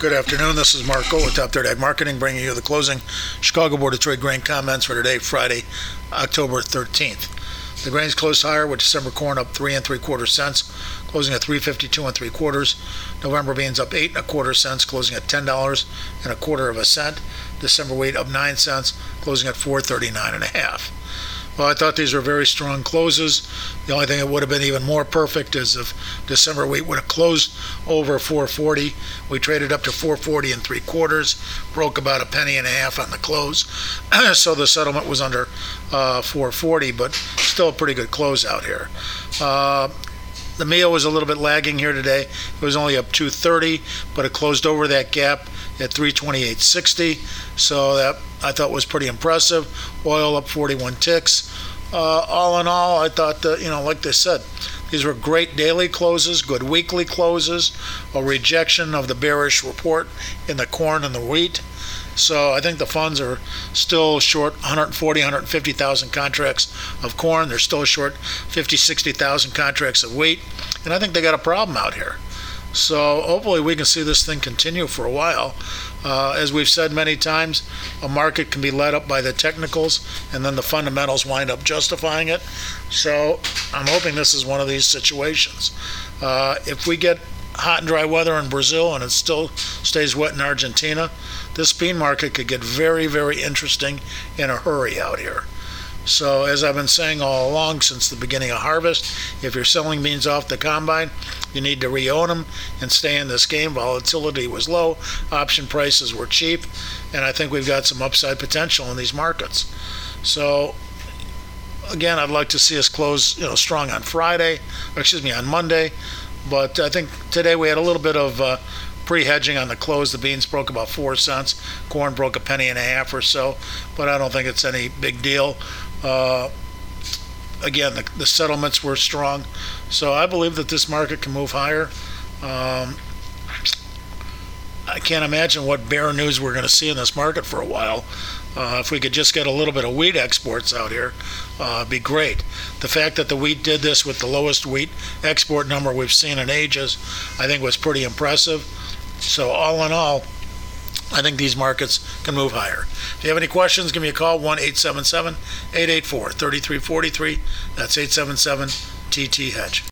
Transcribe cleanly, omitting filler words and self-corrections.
Good afternoon. This is Marco with Top Third Ag Marketing, bringing you the closing Chicago Board of Trade grain comments for today, Friday, October 13th. The grains closed higher with December corn up 3 3/4 cents, closing at $3.52 3/4. November beans up 8 1/4 cents, closing at $10 1/4 cent. December wheat up 9 cents, closing at $4.39 1/2. Well, I thought these were very strong closes. The only thing that would have been even more perfect is if December wheat would have closed over 440. We traded up to 440 3/4, broke about $0.015 on the close. So the settlement was under 440, but still a pretty good close out here. The meal was a little bit lagging here today. It was only up 230, but it closed over that gap at 328.60. So that I thought was pretty impressive. Oil up 41 ticks. All in all, I thought that, like they said, these were great daily closes, good weekly closes, a rejection of the bearish report in the corn and the wheat. So I think the funds are still short 140, 150,000 contracts of corn. They're still short 50, 60,000 contracts of wheat. And I think they got a problem out here. So hopefully we can see this thing continue for a while. As we've said many times, a market can be led up by the technicals, and then the fundamentals wind up justifying it. So I'm hoping this is one of these situations. If we get hot and dry weather in Brazil and it still stays wet in Argentina, this bean market could get very, very interesting in a hurry out here. So as I've been saying all along since the beginning of harvest, if you're selling beans off the combine, you need to re-own them and stay in this game. Volatility was low, option prices were cheap, and I think we've got some upside potential in these markets. So again, I'd like to see us close strong on on Monday, but I think today we had a little bit of pre-hedging on the close. The beans broke about 4 cents, corn broke $0.015 or so, but I don't think it's any big deal. Again, the settlements were strong, so I believe that this market can move higher. I can't imagine what bear news we're going to see in this market for a while. If we could just get a little bit of wheat exports out here, it'd be great. The fact that the wheat did this with the lowest wheat export number we've seen in ages, I think was pretty impressive. So all in all, I think these markets can move higher. If you have any questions, give me a call, 1-877-884-3343. That's 877-TT-HEDGE.